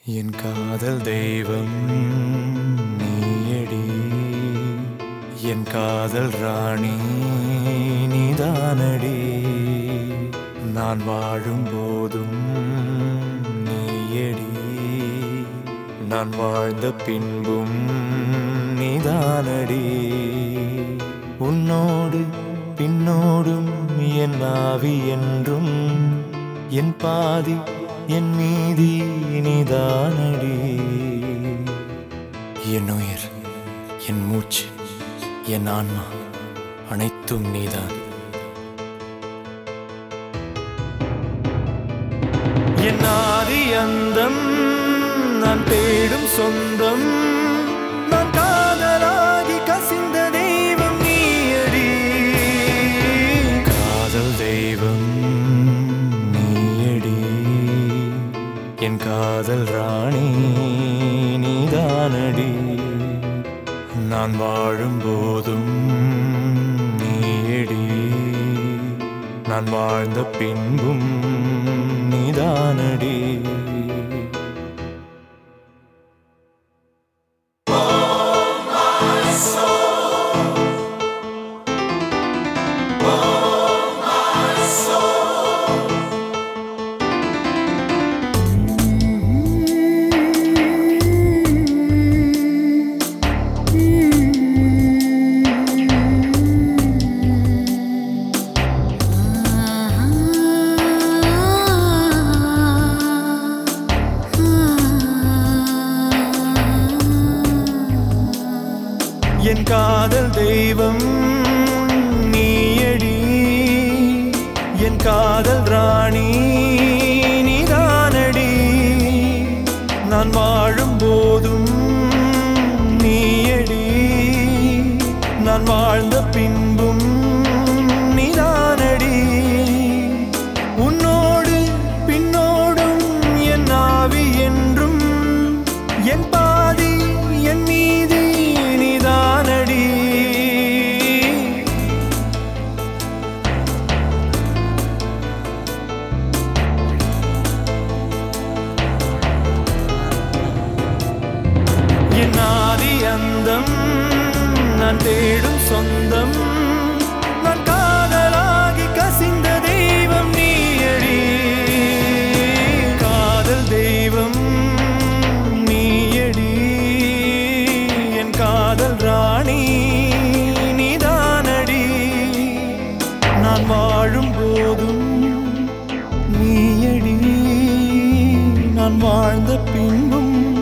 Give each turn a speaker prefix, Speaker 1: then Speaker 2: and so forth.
Speaker 1: என் காதல் தெய்வம் நீயடி, என் காதல் ராணி நீதானடி. நான் வாழும் போதும் நீயடி, நான் வாழ்ந்த பின்பும் நீதானடி. உன்னோடு பின்னோடும் என் ஆவி என்றும், என் பாதி என் மீதி நீதானடி. என் உயிர், என் மூச்சு, என் ஆன்மா அனைத்தும் நீதான். என் ஆதி அந்தம் நான் தேடும் சொந்தம், நான் காதலாகி கசிந்த தெய்வம் நீயடி. காதல் தெய்வம் நீயடி, என் காதல் ராணி நீதானடி. நான் வாழும் போதும் நீயடி, நான் வாழ்ந்த பின்பும் நீதானடி. என் காதல் தெய்வம் நீயடி, என் காதல் ராணி நீதானடி. நான் வாழும் போதும் நீயடி, நான் வாழ்ந்த பின்பும் நீதானடி. உன்னோடு பின்னோடும் என் ஆவி என்றும், என் பாதி என் மீதி நீதானடி. என் ஆதி அந்தம் நான் தேடும் சொந்தம், நான் காதலாகி கசிந்த தெய்வம் நீயடி. காதல் தெய்வம் நீயடி, என் காதல் ராணி நீதானடி. நான் வாழும் போதும் நீயடி, நான் வாழ்ந்த பின்பும்